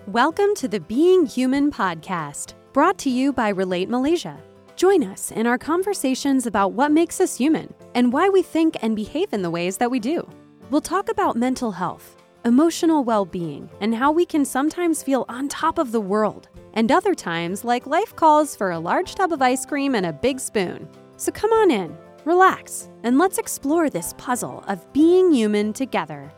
Welcome to the Being Human podcast, brought to you by Relate Malaysia. Join us in our conversations about what makes us human and why we think and behave in the ways that we do. We'll talk about mental health, emotional well-being, and how we can sometimes feel on top of the world, and other times like life calls for a large tub of ice cream and a big spoon. So come on in, relax, and let's explore this puzzle of being human together.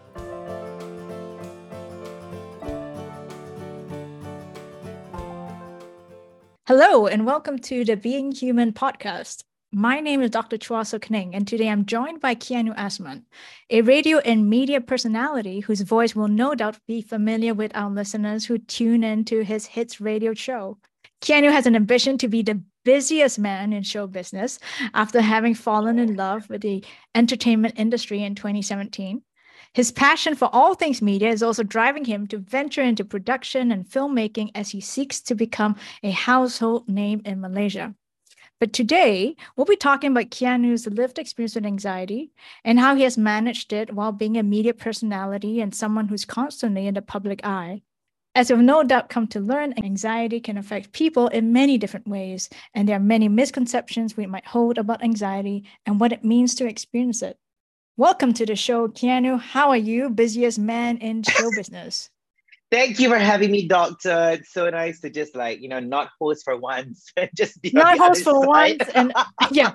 Hello, and welcome to the Being Human podcast. My name is Dr. Chua Sok Ning, and today I'm joined by Keanu Asman, a radio and media personality whose voice will no doubt be familiar with our listeners who tune into his hits radio show. Keanu has an ambition to be the busiest man in show business after having fallen in love with the entertainment industry in 2017. His passion for all things media is also driving him to venture into production and filmmaking as he seeks to become a household name in Malaysia. But today, we'll be talking about Keanu's lived experience with anxiety and how he has managed it while being a media personality and someone who's constantly in the public eye. As we've no doubt come to learn, anxiety can affect people in many different ways, and there are many misconceptions we might hold about anxiety and what it means to experience it. Welcome to the show, Keanu. How are you, busiest man in show business? Thank you for having me, Doctor. It's so nice to just not host for once. Just be not host for side. once. And yeah,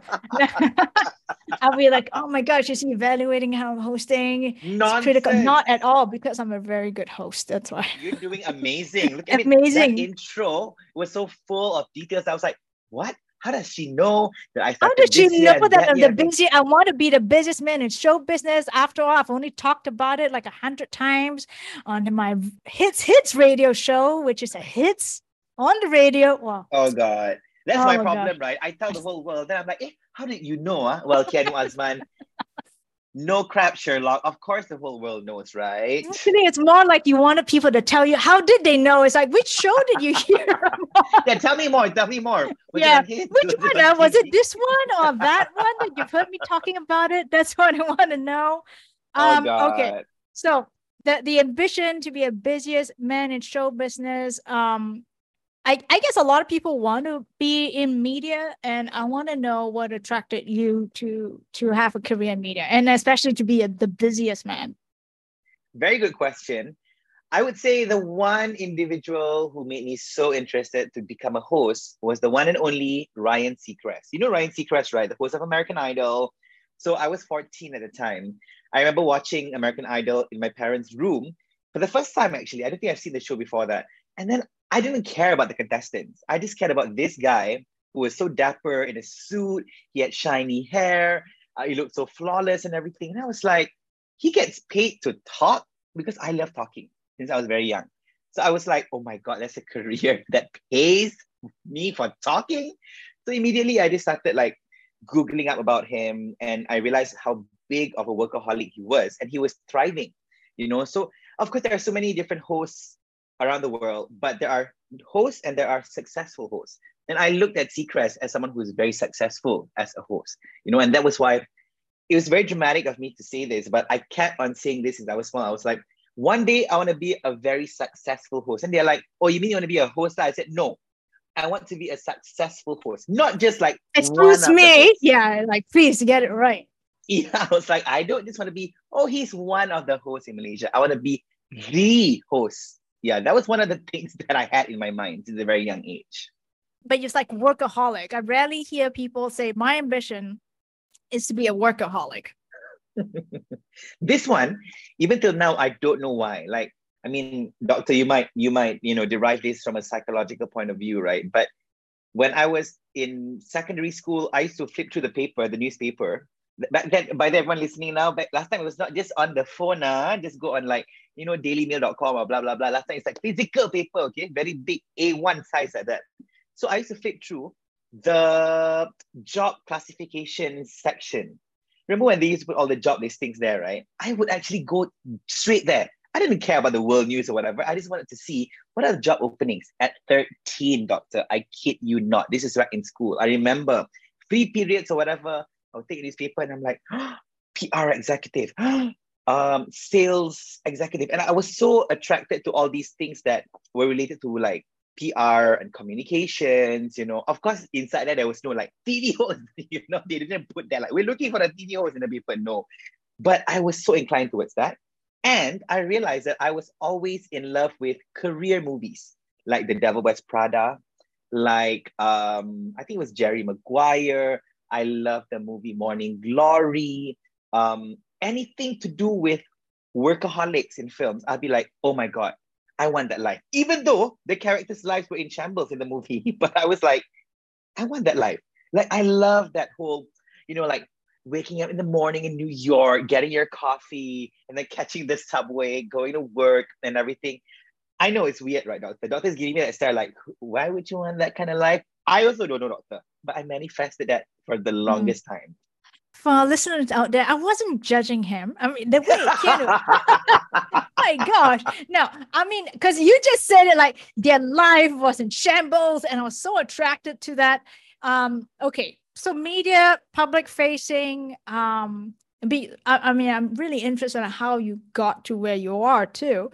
I'll be like, oh my gosh, is he evaluating how I'm hosting? Nonsense. It's critical. Not at all, because I'm a very good host. That's why. You're doing amazing. Look at amazing. That intro was so full of details. I was like, what? How does she know that I started How does she know that I'm year? the busy? I want to be the busiest man in show business. After all, I've only talked about it like 100 times on my hits radio show, which is a hits on the radio. Wow. Oh God, that's my problem, right? I tell the whole world, then I'm like, how did you know? Well, Keanu Asman. No crap, Sherlock. Of course, the whole world knows, right? Actually, it's more like you wanted people to tell you. How did they know? It's like, which show did you hear about? Yeah, tell me more. Tell me more. Which one? Was it this one or that one that you've heard me talking about it? That's what I want to know. Oh, God. Okay, so the ambition to be a busiest man in show business. I guess a lot of people want to be in media, and I want to know what attracted you to have a career in media, and especially to be the busiest man. Very good question. I would say the one individual who made me so interested to become a host was the one and only Ryan Seacrest. You know Ryan Seacrest, right? The host of American Idol. So I was 14 at the time. I remember watching American Idol in my parents' room for the first time, actually. I don't think I've seen the show before that. And then I didn't care about the contestants. I just cared about this guy who was so dapper in a suit. He had shiny hair. He looked so flawless and everything. And I was like, he gets paid to talk because I love talking since I was very young. So I was like, oh my God, that's a career that pays me for talking. So immediately I just started like Googling up about him, and I realized how big of a workaholic he was, and he was thriving, So of course, there are so many different hosts around the world, but there are hosts and there are successful hosts. And I looked at Seacrest as someone who is very successful as a host, and that was why it was very dramatic of me to say this, but I kept on saying this since I was small. I was like, one day I want to be a very successful host. And they're like, oh, you mean you want to be a host? I said, no, I want to be a successful host, not just like, excuse me. Yeah, like, please get it right. Yeah, I was like, I don't just want to be, oh, he's one of the hosts in Malaysia. I want to be the host. Yeah, that was one of the things that I had in my mind since a very young age. But it's like workaholic. I rarely hear people say, my ambition is to be a workaholic. This one, even till now, I don't know why. Like, I mean, doctor, you might, derive this from a psychological point of view, right? But when I was in secondary school, I used to flip through the newspaper. Back then, by the everyone listening now, last time it was not just on the phone, just go on like, dailymail.com or blah, blah, blah. Last time it's like physical paper, okay? Very big A1 size like that. So I used to flip through the job classification section. Remember when they used to put all the job listings there, right? I would actually go straight there. I didn't care about the world news or whatever. I just wanted to see what are the job openings at 13, doctor. I kid you not. This is right in school. I remember free periods or whatever. I'll take a newspaper and I'm like, PR executive, sales executive. And I was so attracted to all these things that were related to like PR and communications, Of course, inside there was no like TV host, they didn't put that like, we're looking for a TV host in the paper, no. But I was so inclined towards that. And I realized that I was always in love with career movies, like The Devil Wears Prada, like I think it was Jerry Maguire. I love the movie Morning Glory. Anything to do with workaholics in films, I'll be like, oh my God, I want that life. Even though the characters' lives were in shambles in the movie, but I was like, I want that life. Like, I love that whole, like waking up in the morning in New York, getting your coffee, and then catching the subway, going to work and everything. I know it's weird, right, Doctor? Doctor's giving me that stare like, why would you want that kind of life? I also don't know, Doctor, but I manifested that for the longest time. For our listeners out there, I wasn't judging him. I mean, the way Keanu, my gosh. No, I mean, because you just said it like their life was in shambles, and I was so attracted to that. Okay, so media, public facing, I mean, I'm really interested in how you got to where you are too.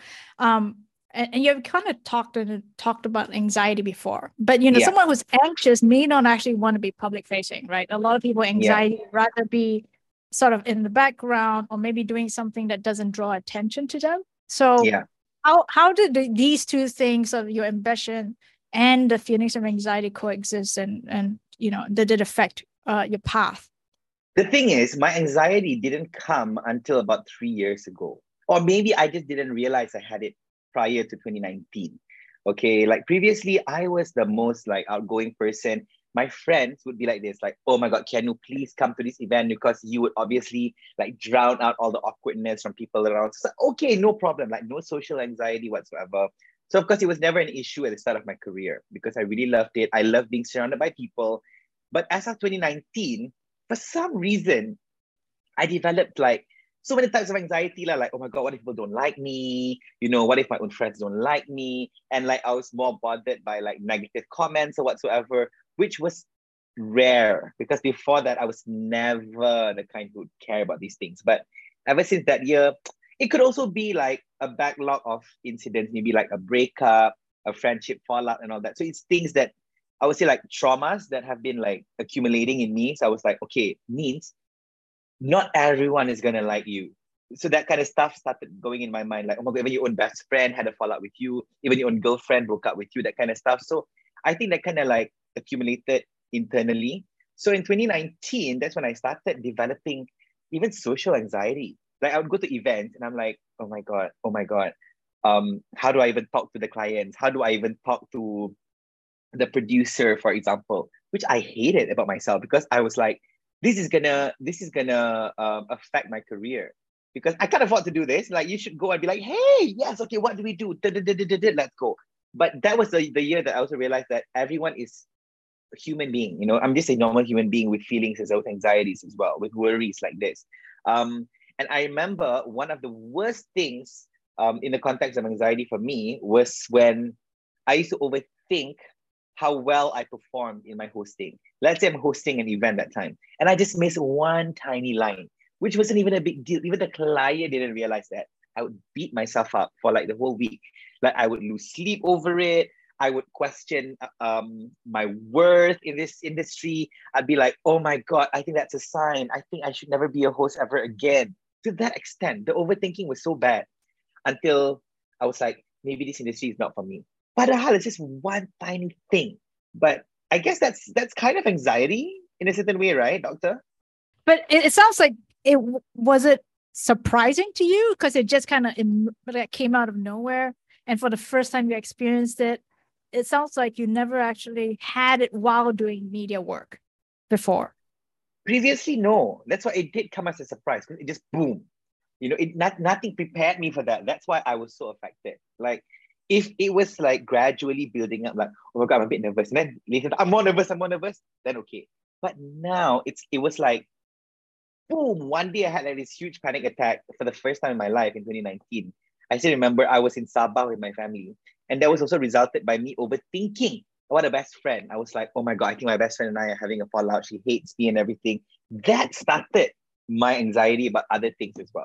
And you've kind of talked about anxiety before, but someone who's anxious may not actually want to be public facing, right? A lot of people anxiety rather be sort of in the background, or maybe doing something that doesn't draw attention to them. So how did these two things of your ambition and the feelings of anxiety coexist, and did it affect your path? The thing is, my anxiety didn't come until about 3 years ago, or maybe I just didn't realize I had it prior to 2019. Okay, like previously, I was the most like outgoing person. My friends would be like this, like, oh my God, Keanu, please come to this event, because you would obviously like drown out all the awkwardness from people around. So, okay, no problem, like no social anxiety whatsoever. So of course, it was never an issue at the start of my career, because I really loved it. I loved being surrounded by people. But as of 2019, for some reason, I developed like so many types of anxiety, like, oh my God, what if people don't like me? What if my own friends don't like me? And like, I was more bothered by like negative comments or whatsoever, which was rare, because before that, I was never the kind who would care about these things. But ever since that year, it could also be like a backlog of incidents, maybe like a breakup, a friendship fallout and all that. So it's things that I would say like traumas that have been like accumulating in me. So I was like, okay, means not everyone is gonna like you. So that kind of stuff started going in my mind, like, oh my God, even your own best friend had a fallout with you, even your own girlfriend broke up with you, that kind of stuff. So I think that kind of like accumulated internally. So in 2019, that's when I started developing even social anxiety. Like I would go to events and I'm like, oh my God. How do I even talk to the clients? How do I even talk to the producer, for example, which I hated about myself, because I was like, this is gonna affect my career, because I can't afford to do this. Like, you should go and be like, hey, yes, okay, what do we do? Let's go. But that was the year that I also realized that everyone is a human being. I'm just a normal human being with feelings as well, with anxieties as well, with worries like this. And I remember one of the worst things in the context of anxiety for me was when I used to overthink how well I performed in my hosting. Let's say I'm hosting an event that time, and I just missed one tiny line, which wasn't even a big deal. Even the client didn't realize that. I would beat myself up for like the whole week. Like I would lose sleep over it. I would question my worth in this industry. I'd be like, oh my God, I think that's a sign. I think I should never be a host ever again. To that extent, the overthinking was so bad, until I was like, maybe this industry is not for me. Padahal it's just one tiny thing. But I guess that's kind of anxiety in a certain way, right, Doctor? But it sounds like was it surprising to you, because it just kind of came out of nowhere, and for the first time you experienced it, it sounds like you never actually had it while doing media work before. Previously, no. That's why it did come as a surprise, because it just boom. Nothing prepared me for that. That's why I was so affected. Like, if it was like gradually building up, like, oh my God, I'm a bit nervous, and then later I'm more nervous, then okay. But now it was like, boom, one day I had like this huge panic attack for the first time in my life in 2019. I still remember I was in Sabah with my family, and that was also resulted by me overthinking about a best friend. I was like, oh my God, I think my best friend and I are having a fallout. She hates me and everything. That started my anxiety about other things as well.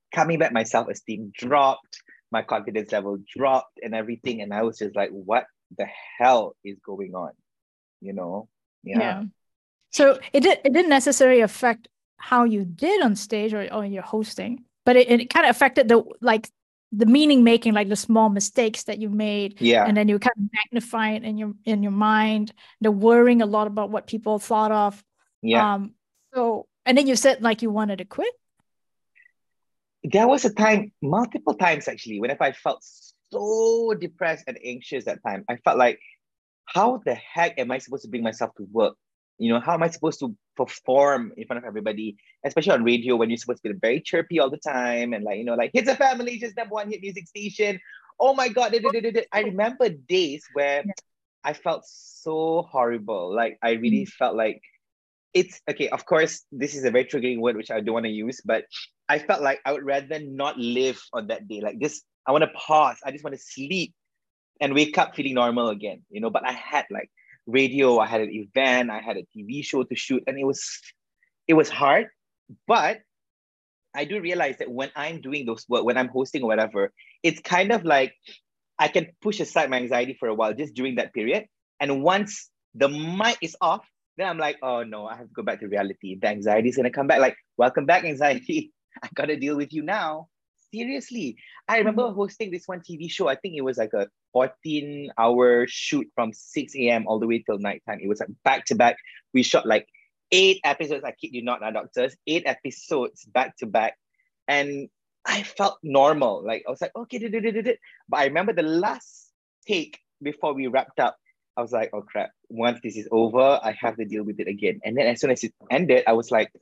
coming back, my self-esteem dropped, my confidence level dropped and everything. And I was just like, what the hell is going on? You know? Yeah. So it didn't necessarily affect how you did on stage or your hosting, but it kind of affected the meaning making, like the small mistakes that you made. Yeah. And then you kind of magnify it in your mind, the worrying a lot about what people thought of. Yeah. So, and then you said like you wanted to quit. There was a time, multiple times actually, whenever I felt so depressed and anxious that time, I felt like, how the heck am I supposed to bring myself to work? You know, how am I supposed to perform in front of everybody, especially on radio when you're supposed to be very chirpy all the time and like, you know, like Hits FM Malaysia's #1 hit music station. Oh my God. I remember days where I felt so horrible. Like I really felt like it's okay. Of course, this is a very triggering word, which I don't want to use, but I felt like I would rather not live on that day. Like this, I want to pause. I just want to sleep and wake up feeling normal again, you know. But I had like radio, I had an event, I had a TV show to shoot, and it was hard. But I do realize that when I'm doing those work, when I'm hosting or whatever, it's kind of like I can push aside my anxiety for a while just during that period. And once the mic is off, then I'm like, oh no, I have to go back to reality. The anxiety is gonna come back. Like, welcome back, anxiety. I gotta deal with you now. Seriously. I remember hosting this one TV show. I think it was like a 14-hour shoot from 6 a.m. all the way till nighttime. It was like back to back. We shot like 8 episodes. I kid you not, doctors. 8 episodes back to back. And I felt normal. Like I was like, okay, but I remember the last take before we wrapped up, I was like, oh crap, once this is over, I have to deal with it again. And then as soon as it ended, I was like,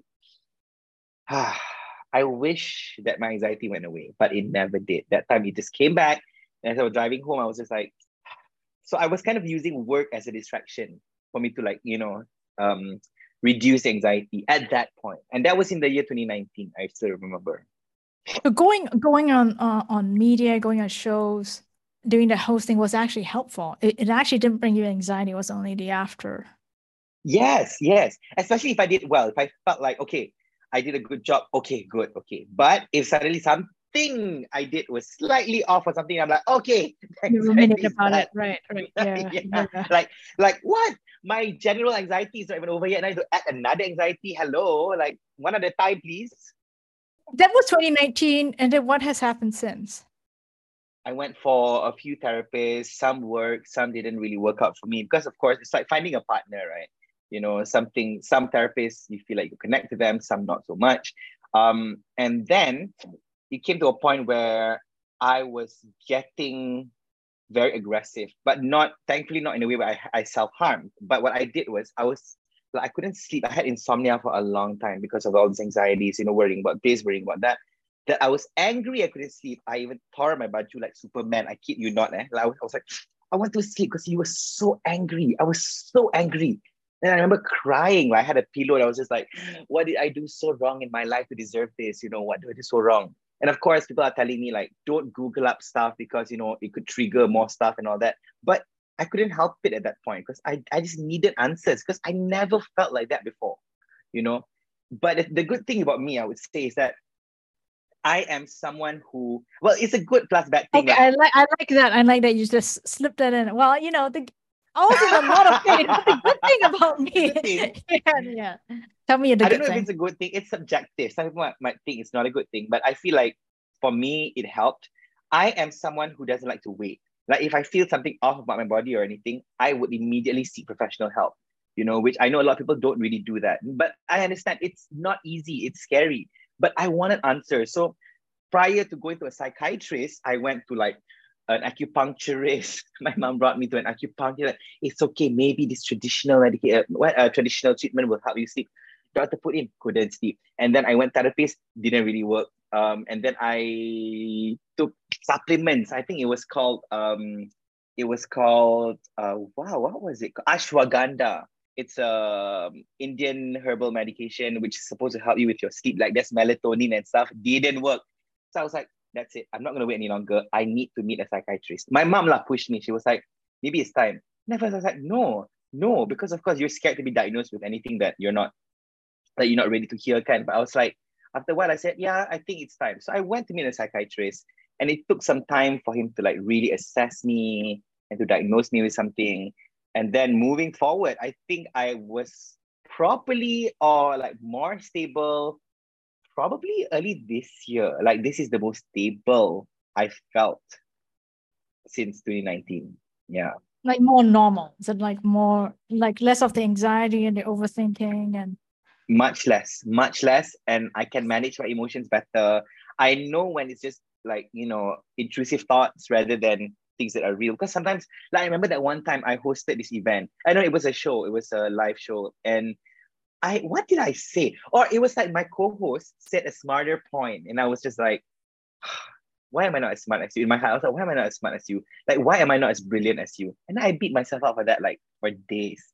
I wish that my anxiety went away, but it never did. That time it just came back. And as I was driving home, I was just like, so I was kind of using work as a distraction for me to like, you know, reduce anxiety at that point. And that was in the year 2019. I still remember. So going on media, going on shows, doing the hosting was actually helpful. It actually didn't bring you anxiety. It was only the after. Yes. Especially if I did well. If I felt like, okay, I did a good job. Okay, good. Okay. But if suddenly something I did was slightly off or something, I'm like, okay. You ruminate about it. Right. Yeah. Like what? My general anxiety is not even over yet. And I have to add another anxiety. Hello. Like one at a time, please. That was 2019. And then what has happened since? I went for a few therapists. Some worked, some didn't really work out for me. Because of course, it's like finding a partner, right? You know, some therapists, you feel like you connect to them, some not so much. And then it came to a point where I was getting very aggressive, but thankfully not in a way where I self-harmed. But what I did was I couldn't sleep. I had insomnia for a long time because of all these anxieties, you know, worrying about this, worrying about that. That I was angry, I couldn't sleep. I even tore my baju like Superman. I kid you not. Like, I was like, I want to sleep because he was so angry. I was so angry. And I remember crying. I had a pillow and I was just like, what did I do so wrong in my life to deserve this? You know, what did I do so wrong? And of course, people are telling me like, don't Google up stuff because, you know, it could trigger more stuff and all that. But I couldn't help it at that point because I just needed answers because I never felt like that before, you know. But the good thing about me, I would say, is that I am someone who, well, it's a good plus bad thing. Okay, I like that. I like that you just slipped that in. Well, you know, I was in a lot of pain. What's the good thing about me? Yeah. Tell me the good thing. I don't know if it's a good thing. It's subjective. Some people might think it's not a good thing, but I feel like for me, it helped. I am someone who doesn't like to wait. Like if I feel something off about my body or anything, I would immediately seek professional help, you know, which I know a lot of people don't really do that. But I understand it's not easy. It's scary, but I wanted answers. So prior to going to a psychiatrist, I went to like an acupuncturist. My mom brought me to an acupuncturist. It's okay. Maybe this traditional traditional treatment will help you sleep. Doctor put in, couldn't sleep. And then I went therapist, didn't really work. And then I took supplements. I think it was called wow, what was it? Ashwagandha. It's a Indian herbal medication which is supposed to help you with your sleep. Like there's melatonin and stuff. Didn't work. So I was like, that's it. I'm not gonna wait any longer. I need to meet a psychiatrist. My mom pushed me. She was like, maybe it's time. And at first I was like, no, because of course you're scared to be diagnosed with anything that you're not ready to hear, kind. But I was like, After a while, I said, yeah, I think it's time. So I went to meet a psychiatrist, and it took some time for him to like really assess me and to diagnose me with something. And then moving forward, I think I was properly or like more stable probably early this year. Like this is the most stable I felt since 2019. Yeah. Like more normal? Is it like more, like less of the anxiety and the overthinking and Much less, much less. And I can manage my emotions better. I know when it's just like, intrusive thoughts rather than things that are real. Because sometimes, like I remember that one time I hosted this event. I know it was a show, it was a live show. And what did I say? Or it was like my co-host said a smarter point, and I was just like, why am I not as smart as you? In my heart, I was like, why am I not as smart as you? Like, why am I not as brilliant as you? And I beat myself up for that, like, for days.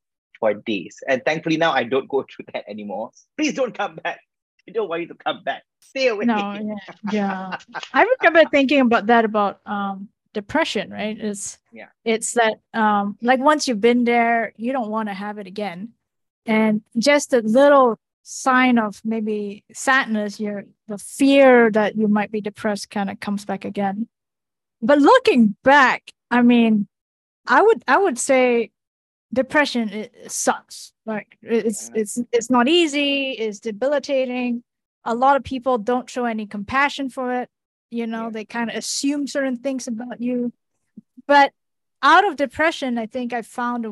And thankfully now I don't go through that anymore. Please don't come back. I don't want you to come back. Stay away. no? Yeah. I remember thinking about that about depression, right? Yeah. It's that like once you've been there, you don't want to have it again. And just a little sign of maybe sadness, the fear that you might be depressed kind of comes back again. But looking back, I mean, I would say depression, it sucks. Like it's not easy, it's debilitating. A lot of people don't show any compassion for it. They kind of assume certain things about you. But out of depression, I think I found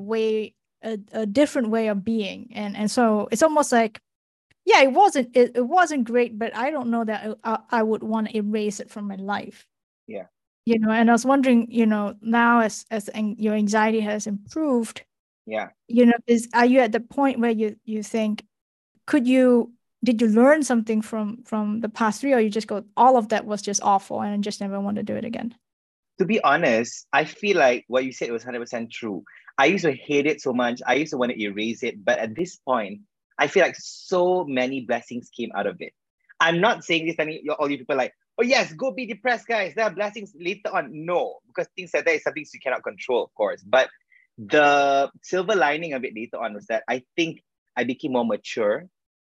a different way of being. And so it's almost like, yeah, it wasn't great, but I don't know that I would want to erase it from my life. Yeah. And I was wondering, now as your anxiety has improved, yeah, are you at the point where you think, did you learn something from the past 3, or you just go, all of that was just awful and I just never want to do it again? To be honest, I feel like what you said was 100% true. I used to hate it so much. I used to want to erase it. But at this point, I feel like so many blessings came out of it. I'm not saying this, telling all you people like, oh yes, go be depressed, guys. There are blessings later on. No, because things like that is something you cannot control, of course. But the silver lining of it later on was that I think I became more mature.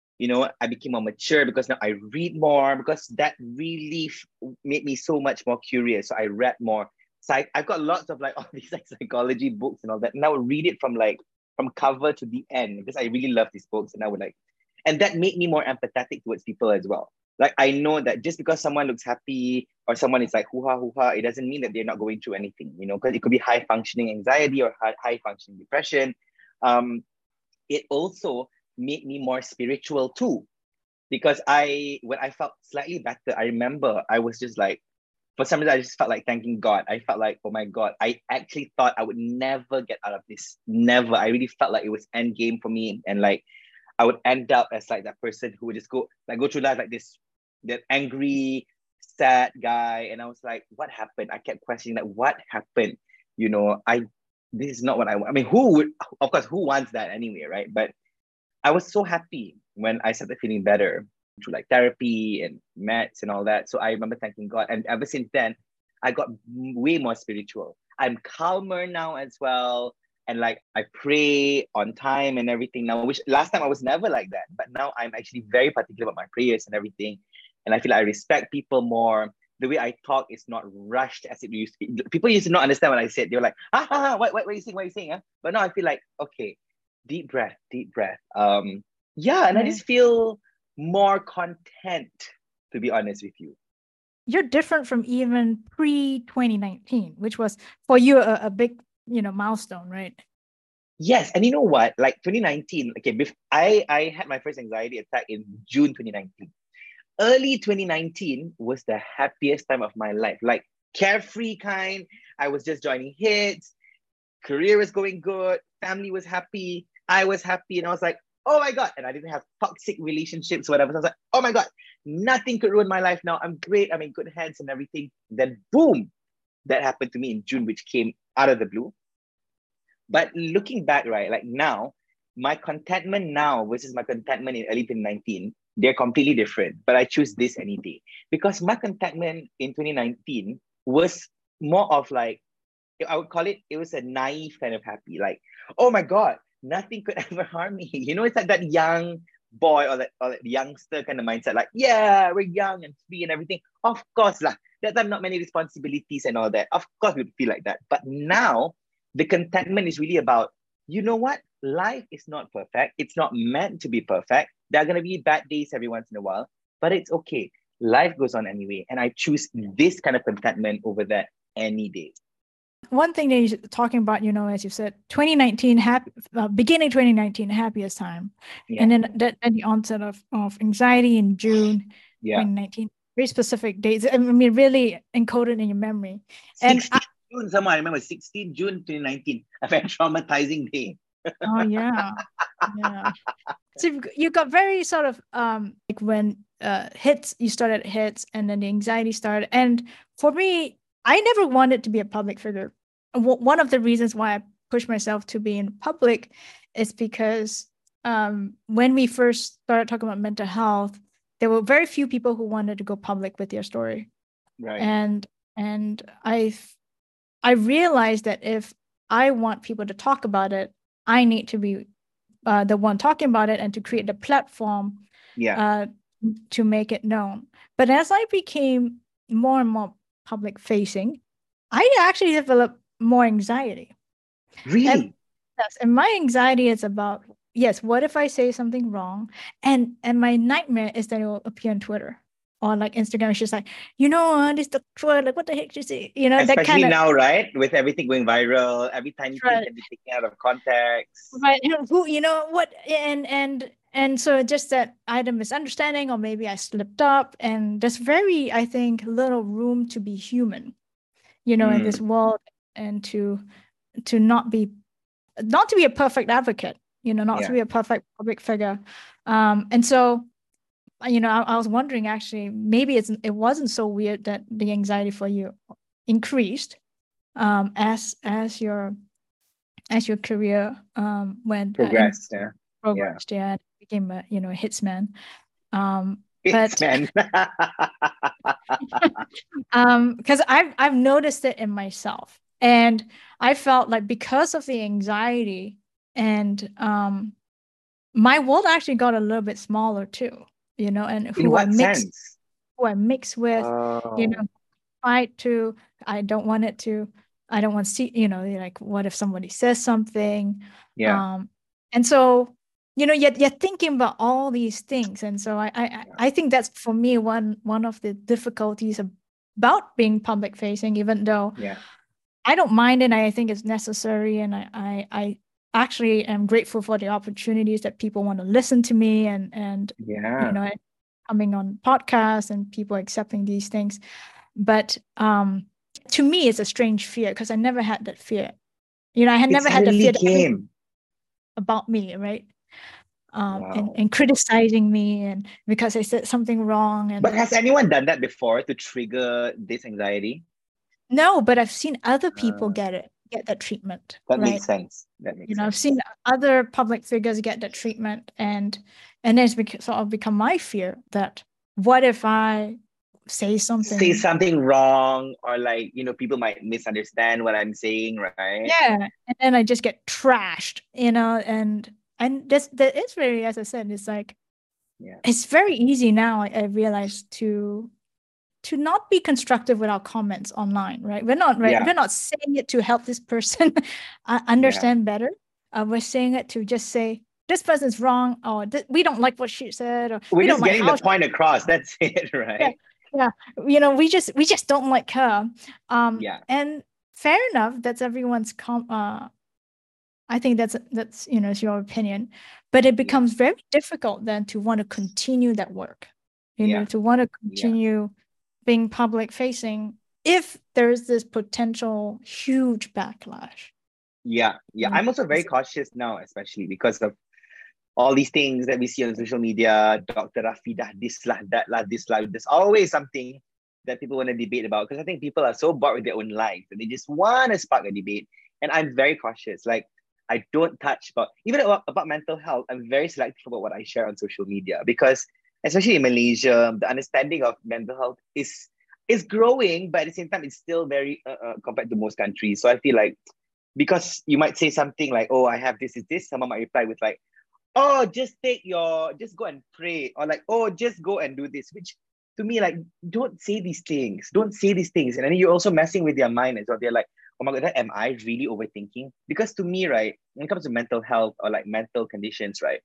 I became more mature because now I read more, because that really made me so much more curious. So I read more. So I've got lots of like all these like psychology books and all that. And I would read it from cover to the end because I really love these books. And I would and that made me more empathetic towards people as well. Like I know that just because someone looks happy or someone is like hoo-ha, it doesn't mean that they're not going through anything, because it could be high functioning anxiety or high functioning depression. It also made me more spiritual too, because when I felt slightly better, I remember I was just like, for some reason I just felt like thanking God. I felt like, oh my God, I actually thought I would never get out of this. Never. I really felt like it was end game for me, and like I would end up as like that person who would just go through life like this, that angry, sad guy. And I was like, what happened? I kept questioning like, what happened? This is not what I want. I mean, who wants that anyway, right? But I was so happy when I started feeling better through like therapy and meds and all that. So I remember thanking God. And ever since then, I got way more spiritual. I'm calmer now as well. And like I pray on time and everything now, which last time I was never like that. But now I'm actually very particular about my prayers and everything. And I feel like I respect people more. The way I talk is not rushed as it used to be. People used to not understand what I said. They were like, what are you saying? What are you saying? Huh? But now I feel like, okay, deep breath. And I just feel more content, to be honest with you. You're different from even pre-2019, which was for you a big, milestone, right? Yes, and you know what? Like 2019, okay, I had my first anxiety attack in June 2019. Early 2019 was the happiest time of my life, like carefree kind. I was just joining hits, career was going good, family was happy, I was happy, and I was like, oh my God. And I didn't have toxic relationships, whatever. So I was like, oh my God, nothing could ruin my life now. I'm great, I'm in good hands and everything. Then boom, that happened to me in June, which came out of the blue. But looking back, right, like now, my contentment now versus my contentment in early 2019, they're completely different. But I choose this any day. Because my contentment in 2019 was more of like, I would call it was a naive kind of happy. Like, oh my God, nothing could ever harm me. It's like that young boy or that youngster kind of mindset, like, yeah, we're young and free and everything. Of course, lah. That time, not many responsibilities and all that. Of course, we'd feel like that. But now, the contentment is really about, you know what? Life is not perfect. It's not meant to be perfect. There are going to be bad days every once in a while, but it's okay. Life goes on anyway. And I choose this kind of contentment over that any day. One thing that you're talking about, as you said, 2019, beginning 2019, happiest time. Yeah. And then the onset of anxiety in June 2019, very specific dates. I mean, really encoded in your memory. And 16 June, someone, I remember 16 June 2019, a very traumatizing day. Oh, yeah. Yeah. So you got very sort of like when you started hits and then the anxiety started. And for me, I never wanted to be a public figure. One of the reasons why I pushed myself to be in public is because when we first started talking about mental health, there were very few people who wanted to go public with their story. Right. And I realized that if I want people to talk about it, I need to be the one talking about it and to create the platform to make it known. But as I became more and more public facing, I actually developed more anxiety. Really? And my anxiety is about, yes, what if I say something wrong? And my nightmare is that it will appear on Twitter or like Instagram. It's just like, this Twitter, like what the heck you say? Especially that kind of, now, right? With everything going viral, every tiny thing can be taken out of context. Right. What? And so just that either misunderstanding or maybe I slipped up, and there's very, I think, little room to be human, in this world, and to not to be a perfect advocate, not to be a perfect public figure. And so, I was wondering, actually, maybe it wasn't so weird that the anxiety for you increased as your career progressed, and became a hitsman. Hitsman. Because I've noticed it in myself, and I felt like because of the anxiety, and my world actually got a little bit smaller too, and in what sense? Who I mix with, fight to. I don't want to see, like, what if somebody says something? And so, you're thinking about all these things. And so I think that's, for me, one of the difficulties about being public facing, even though I don't mind it. I think it's necessary. And I actually am grateful for the opportunities that people want to listen to me and coming on podcasts and people accepting these things. But to me, it's a strange fear because I never had that fear. I had never had the fear that about me, right? And criticizing me, and because I said something wrong. But has anyone done that before to trigger this anxiety? No, but I've seen other people get that treatment. That makes sense. I've seen other public figures get that treatment, and it's sort of become my fear that what if I say something wrong, or like, people might misunderstand what I'm saying, right? Yeah, and then I just get trashed, and that is very, as I said, it's like, it's very easy now. I realize to not be constructive with our comments online, right? We're not We're not saying it to help this person understand better. We're saying it to just say this person's wrong, or we don't like what she said, or we're just getting the point across. That's it, right? Yeah. We just don't like her. And fair enough. That's everyone's I think that's it's your opinion, but it becomes very difficult then to want to continue that work, to want to continue being public facing if there's this potential huge backlash. I'm also very cautious now, especially because of all these things that we see on social media. Dr. Rafidah, this lah, that lah, this lah. There's always something that people want to debate about, because I think people are so bored with their own life and they just want to spark a debate. And I'm very cautious. Like, I don't touch about mental health. I'm very selective about what I share on social media, because especially in Malaysia, the understanding of mental health is growing, but at the same time, it's still very compared to most countries. So I feel like, because you might say something like, "Oh, I have this," someone might reply with like, oh, just go and pray, or like, oh, just go and do this, which to me, like, don't say these things. Don't say these things. And then you're also messing with their mind as well. They're like, oh my God, am I really overthinking? Because to me, right, when it comes to mental health or like mental conditions, right,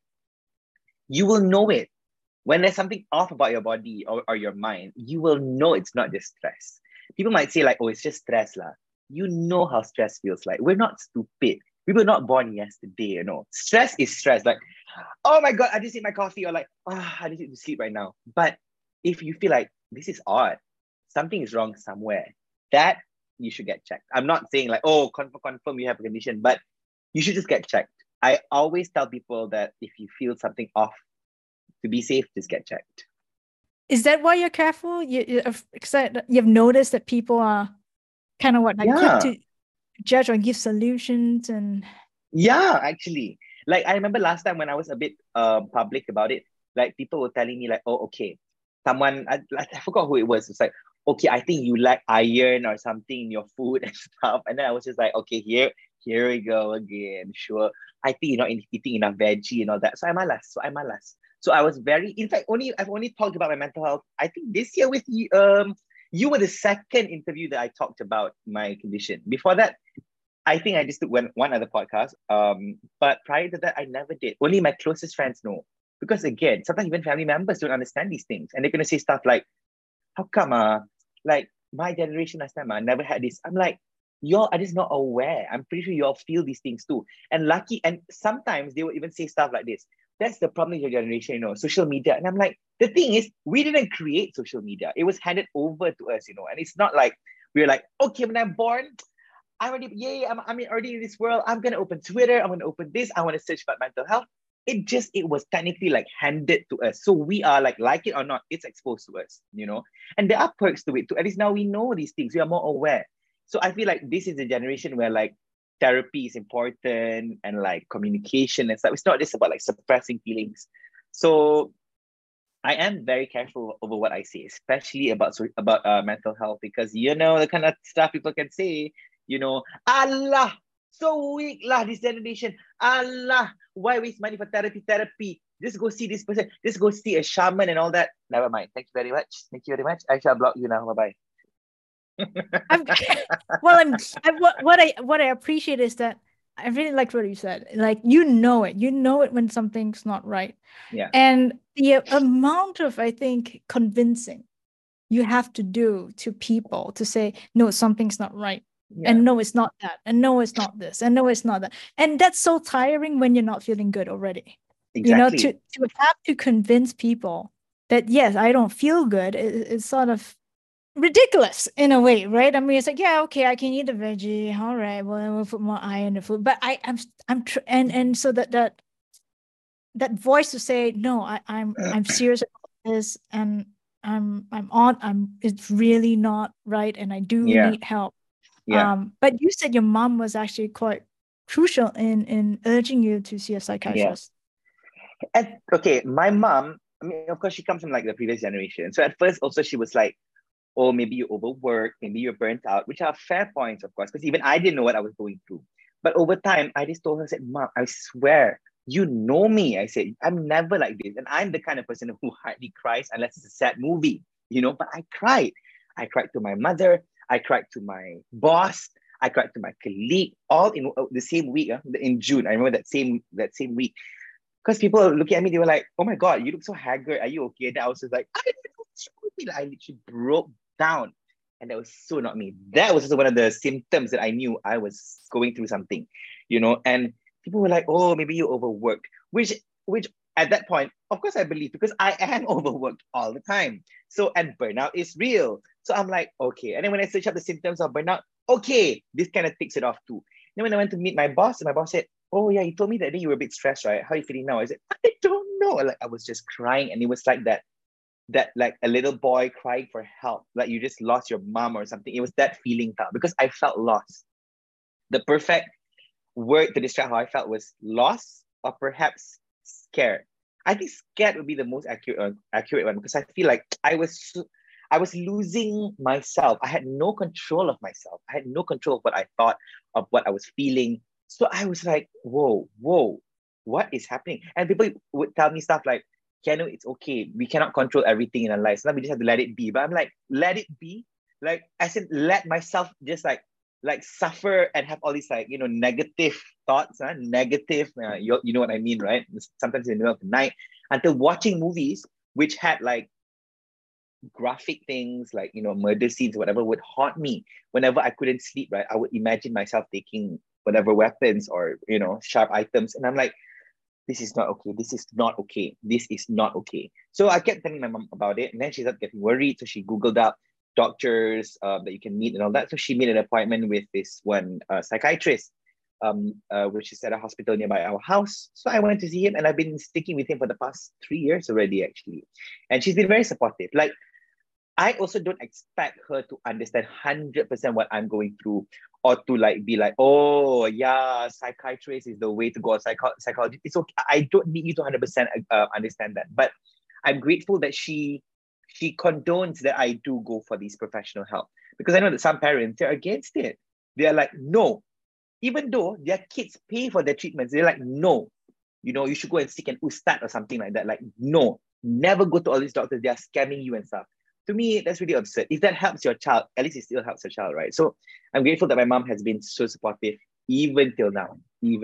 you will know it. When there's something off about your body or your mind, you will know it's not just stress. People might say, like, oh, it's just stress, lah. You know how stress feels like. We're not stupid. We were not born yesterday, you know. Stress is stress. Like, oh my God, I just need my coffee, or like, I just need to sleep right now. But if you feel like this is odd, something is wrong somewhere, that you should get checked. I'm not saying like, oh, confirm you have a condition, but you should just get checked. I always tell people that if you feel something off, to be safe, just get checked. Is that why you're careful? You've noticed that people are kind of quick to judge or give solutions and. Yeah, actually. Like I remember last time when I was a bit public about it, like people were telling me like, oh, okay, someone, I forgot who it was. It's like, okay, I think you lack iron or something in your food and stuff. And then I was just like, okay, here we go again. Sure. I think you're not eating enough veggie and all that. So I'm malas. So I was in fact, I've only talked about my mental health, I think this year with you. You were the second interview that I talked about my condition. Before that, I think I just did one other podcast. But prior to that, I never did. Only my closest friends know. Because again, sometimes even family members don't understand these things. And they're going to say stuff like, how come, like my generation last time, I never had this. I'm like, y'all are just not aware. I'm pretty sure y'all feel these things too. And sometimes they will even say stuff like this. That's the problem with your generation, you know, social media. And I'm like, the thing is, we didn't create social media. It was handed over to us, you know. And it's not like we're like, okay, when I'm born, I'm already in this world. I'm gonna open Twitter. I'm gonna open this. I want to search about mental health. It was technically like handed to us. So we are like it or not, it's exposed to us, you know. And there are perks to it too. At least now we know these things. We are more aware. So I feel like this is a generation where like therapy is important and like communication and stuff. It's not just about like suppressing feelings. So I am very careful over what I say, especially about mental health, because you know the kind of stuff people can say. You know, Allah, so weak lah, this generation. Allah, why waste money for therapy? Just go see this person. Just go see a shaman and all that. Never mind. Thank you very much. I shall block you now. Bye-bye. What I appreciate is that I really liked what you said. Like, you know it when something's not right. Yeah. And the amount of, I think, convincing you have to do to people to say, no, something's not right. Yeah. And no, it's not that. And no, it's not this. And no, it's not that. And that's so tiring when you're not feeling good already. Exactly. You know, to have to convince people that, yes, I don't feel good, it's sort of ridiculous in a way, right? I mean, it's like, yeah, okay, I can eat a veggie. All right, well, we'll put more iron in the food. But so that voice to say, no, I'm serious about this, and it's really not right, and I do need help. Yeah. But you said your mom was actually quite crucial in urging you to see a psychiatrist. Yeah. Okay, my mom, I mean, of course, she comes from like the previous generation. So at first, also, she was like, oh, maybe you overwork, maybe you're burnt out, which are fair points, of course, because even I didn't know what I was going through. But over time, I just told her, I said, Mom, I swear, you know me. I said, I'm never like this. And I'm the kind of person who hardly cries unless it's a sad movie, you know, but I cried. I cried to my mother. I cried to my boss. I cried to my colleague, all in the same week, in June. I remember that same week. Because people were looking at me, they were like, oh my God, you look so haggard. Are you okay? And I was just like, I don't know what's wrong with me. Like, I literally broke down. And that was so not me. That was also one of the symptoms that I knew I was going through something, you know. And people were like, oh, maybe you overworked, which at that point, of course I believe, because I am overworked all the time. So, and burnout is real. So I'm like, okay. And then when I search up the symptoms of burnout, okay, this kind of ticks it off too. Then when I went to meet my boss, and my boss said, oh yeah, you told me that day you were a bit stressed, right? How are you feeling now? I said, I don't know. Like, I was just crying, and it was like that like a little boy crying for help, like you just lost your mom or something. It was that feeling, because I felt lost. The perfect word to describe how I felt was lost, or perhaps scared. I think scared would be the most accurate one, because I feel like I was losing myself. I had no control of myself. I had no control of what I thought, of what I was feeling. So I was like, whoa. what is happening? And people would tell me stuff like, Keanu, it's okay. We cannot control everything in our lives. Now we just have to let it be. But I'm like, let it be? Like, I said, let myself just like suffer and have all these like, negative thoughts, negative, you know what I mean, right? Sometimes in the middle of the night, until watching movies which had like graphic things like, murder scenes, whatever, would haunt me. Whenever I couldn't sleep, right, I would imagine myself taking whatever weapons or, sharp items. And I'm like, this is not okay. This is not okay. This is not okay. So I kept telling my mom about it. And then she started getting worried. So she Googled up doctors that you can meet and all that. So she made an appointment with this one psychiatrist, which is at a hospital nearby our house. So I went to see him, and I've been sticking with him for the past 3 years already, actually. And she's been very supportive. Like, I also don't expect her to understand 100% what I'm going through, or to like be like, oh yeah, psychiatrist is the way to go. Psychology, it's okay. I don't need you to 100% understand that. But I'm grateful that she condones that I do go for these professional help, because I know that some parents, they're against it. They're like, no, even though their kids pay for their treatments, they're like, no, you should go and seek an ustad or something like that. Like, no, never go to all these doctors. They are scamming you and stuff. To me, that's really absurd. If that helps your child, at least it still helps your child, right? So I'm grateful that my mom has been so supportive even till now.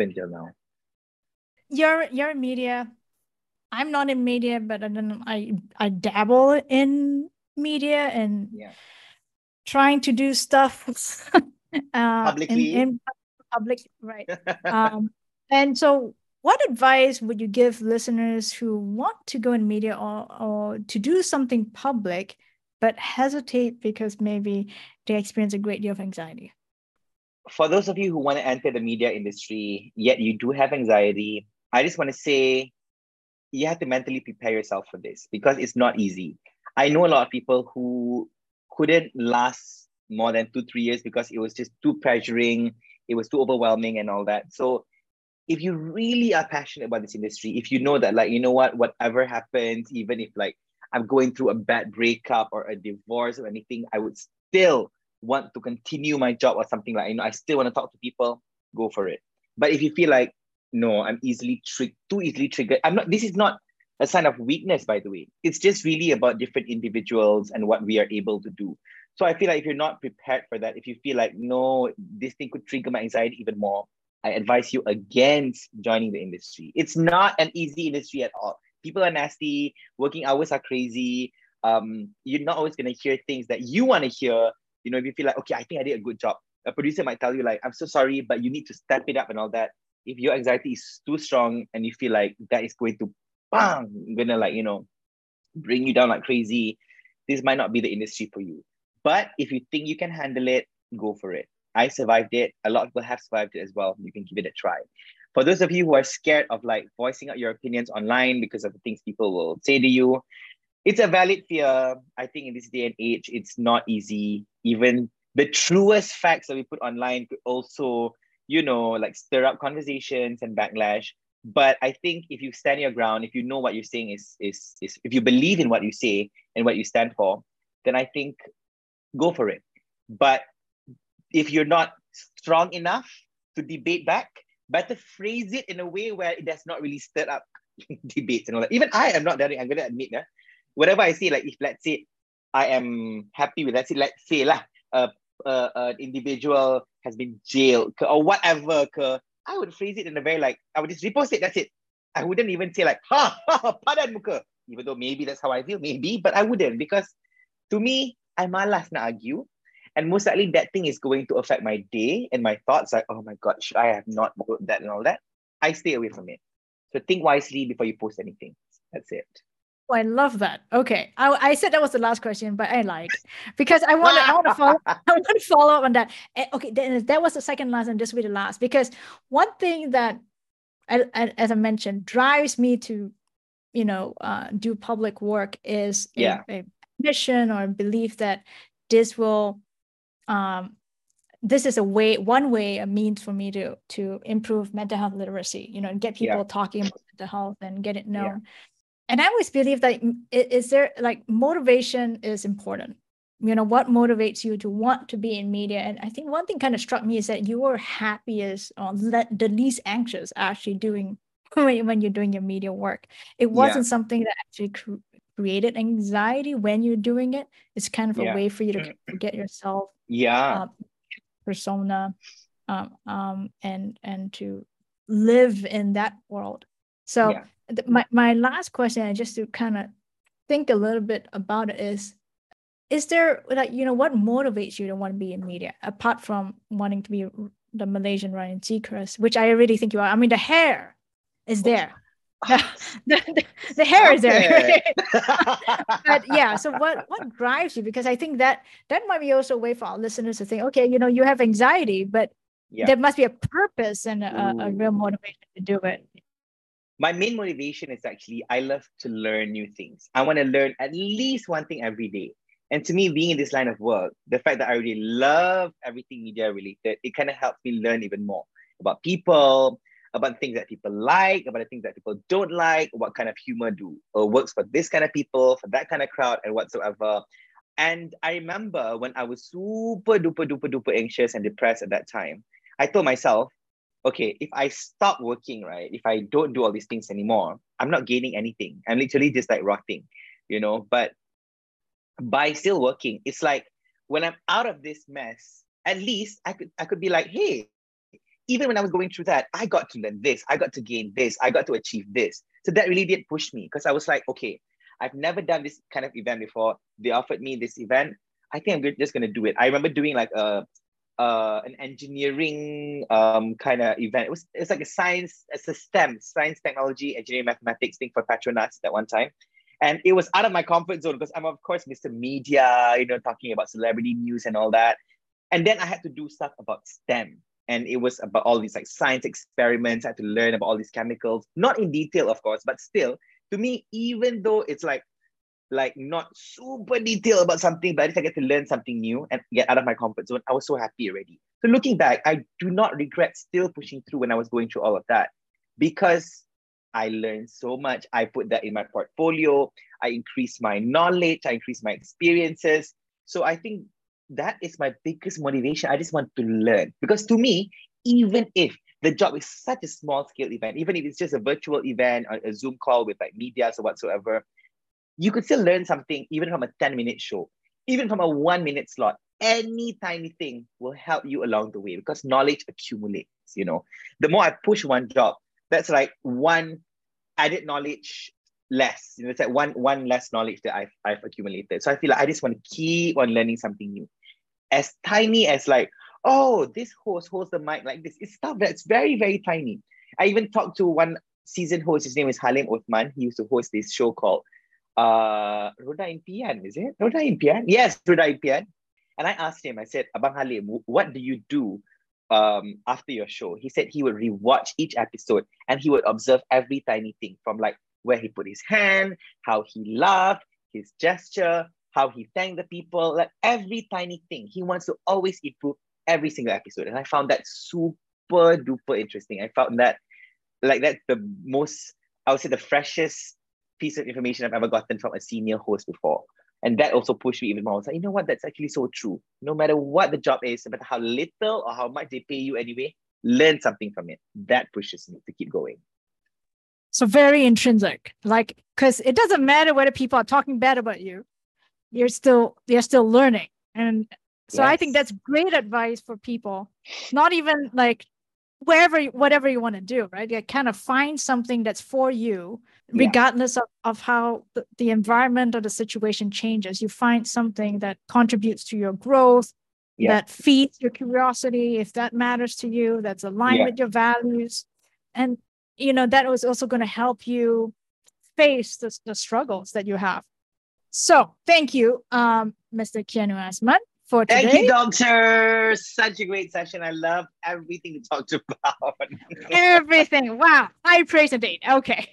You're in media. I'm not in media, but I dabble in media and trying to do stuff publicly. in public, right? And so, what advice would you give listeners who want to go in media or to do something public, but hesitate because maybe they experience a great deal of anxiety? For those of you who want to enter the media industry, yet you do have anxiety, I just want to say you have to mentally prepare yourself for this, because it's not easy. I know a lot of people who couldn't last more than 2-3 years because it was just too pressuring, it was too overwhelming and all that. So if you really are passionate about this industry, if you know that, like, whatever happens, even if like I'm going through a bad breakup or a divorce or anything, I would still want to continue my job or something, like, I still want to talk to people, go for it. But if you feel like, no, I'm too easily triggered, this is not a sign of weakness, by the way. It's just really about different individuals and what we are able to do. So I feel like if you're not prepared for that, if you feel like, no, this thing could trigger my anxiety even more, I advise you against joining the industry. It's not an easy industry at all. People are nasty, working hours are crazy. You're not always going to hear things that you want to hear. If you feel like, okay, I think I did a good job, a producer might tell you like, I'm so sorry, but you need to step it up and all that. If your anxiety is too strong and you feel like that is going to bring you down like crazy, this might not be the industry for you. But if you think you can handle it, go for it. I survived it. A lot of people have survived it as well. You can give it a try. For those of you who are scared of like voicing out your opinions online because of the things people will say to you, it's a valid fear. I think in this day and age, it's not easy. Even the truest facts that we put online could also, like stir up conversations and backlash. But I think if you stand your ground, if you know what you're saying is if you believe in what you say and what you stand for, then I think go for it. But if you're not strong enough to debate back, better phrase it in a way where it does not really stir up debates and all that. Even I am not that. I'm going to admit that. Whatever I say, like if let's say I am happy with, let's say an individual has been jailed or whatever, I would phrase it in a very I would just repost it, that's it. I wouldn't even say like, padan muka. Even though maybe that's how I feel, maybe, but I wouldn't, because to me, I malas nak argue. And most likely that thing is going to affect my day and my thoughts, like, oh my God, should I have not wrote that and all that? I stay away from it. So think wisely before you post anything. That's it. Oh, I love that. Okay, I said that was the last question, but I lied because I want to follow up on that. Okay, then that was the second last, and this will be the last, because one thing that, as I mentioned, drives me to, do public work is a mission or belief that this will, this is a means for me to improve mental health literacy. And get people talking about mental health and get it known. Yeah. And I always believe that motivation is important. What motivates you to want to be in media? And I think one thing kind of struck me is that you were happiest or the least anxious actually doing when you're doing your media work. It Yeah. wasn't something that actually created anxiety when you're doing it. It's kind of a Yeah. way for you to forget yourself, Yeah. persona, and to live in that world. So Yeah. my last question, and just to kind of think a little bit about it, is there, like, what motivates you to want to be in media apart from wanting to be the Malaysian Ryan Seacrest, which I already think you are? I mean, the hair is there. The hair is there. But yeah, so what drives you? Because I think that might be also a way for our listeners to think, okay, you have anxiety, but there must be a purpose and a real motivation to do it. My main motivation is actually I love to learn new things. I want to learn at least one thing every day. And to me, being in this line of work, the fact that I really love everything media related, it kind of helps me learn even more about people, about things that people like, about the things that people don't like, what kind of humor works for this kind of people, for that kind of crowd, and whatsoever. And I remember when I was super duper anxious and depressed at that time, I told myself, okay, if I stop working, right, if I don't do all these things anymore, I'm not gaining anything. I'm literally just like rotting, But by still working, it's like when I'm out of this mess, at least I could be like, hey, even when I was going through that, I got to learn this, I got to gain this, I got to achieve this. So that really did push me, because I was like, okay, I've never done this kind of event before. They offered me this event. I think I'm just going to do it. I remember doing like an engineering kind of event. It's like it's a STEM, science, technology, engineering, mathematics thing for Petronas at one time. And it was out of my comfort zone because I'm, of course, Mr. Media, talking about celebrity news and all that. And then I had to do stuff about STEM. And it was about all these like science experiments. I had to learn about all these chemicals, not in detail, of course, but still, to me, even though it's like not super detailed about something, but at least I get to learn something new and get out of my comfort zone. I was so happy already. So looking back, I do not regret still pushing through when I was going through all of that, because I learned so much. I put that in my portfolio. I increased my knowledge. I increased my experiences. So I think that is my biggest motivation. I just want to learn, because to me, even if the job is such a small scale event, even if it's just a virtual event or a Zoom call with like media or whatsoever, you could still learn something even from a 10-minute show, even from a 1-minute slot. Any tiny thing will help you along the way, because knowledge accumulates. The more I push one job, that's like one added knowledge less. It's like one less knowledge that I've accumulated. So I feel like I just want to keep on learning something new. As tiny as like, oh, this host holds the mic like this. It's stuff that's very, very tiny. I even talked to one season host. His name is Halim Othman. He used to host this show called Roda Impian, is it? Roda Impian? Yes, Roda Impian. And I asked him, I said, Abang Halim, what do you do after your show? He said he would rewatch each episode and he would observe every tiny thing, from like where he put his hand, how he laughed, his gesture, how he thanked the people, like every tiny thing. He wants to always improve every single episode. And I found that super duper interesting. I found that like that's the most, I would say, the freshest piece of information I've ever gotten from a senior host before. And that also pushed me even more. I was like, you know what? That's actually so true. No matter what the job is, no matter how little or how much they pay you anyway, learn something from it. That pushes me to keep going. So very intrinsic, like, because it doesn't matter whether people are talking bad about you, they're still learning. And so yes. I think that's great advice for people, not even like whatever you want to do, right? You kind of find something that's for you, regardless of how the environment or the situation changes. You find something that contributes to your growth, that feeds your curiosity, if that matters to you, that's aligned with your values. And, that was also going to help you face the struggles that you have. So thank you, Mr. Keanu Asman, for today. Thank you, doctor. Such a great session. I love everything you talked about. Everything. Wow. High praise indeed. Okay.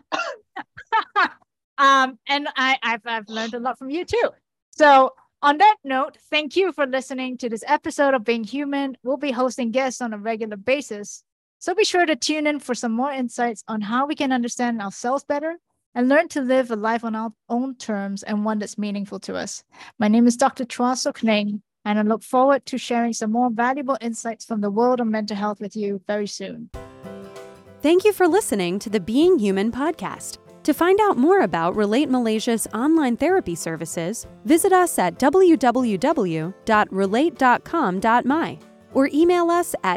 And I've learned a lot from you too. So on that note, thank you for listening to this episode of Being Human. We'll be hosting guests on a regular basis. So be sure to tune in for some more insights on how we can understand ourselves better and learn to live a life on our own terms, and one that's meaningful to us. My name is Dr. Chua Sok Neng, and I look forward to sharing some more valuable insights from the world of mental health with you very soon. Thank you for listening to the Being Human podcast. To find out more about Relate Malaysia's online therapy services, visit us at www.relate.com.my or email us at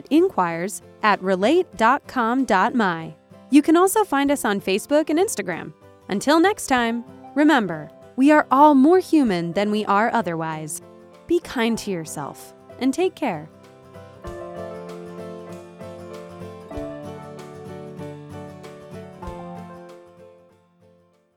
inquires@relate.com.my. You can also find us on Facebook and Instagram. Until next time, remember, we are all more human than we are otherwise. Be kind to yourself and take care.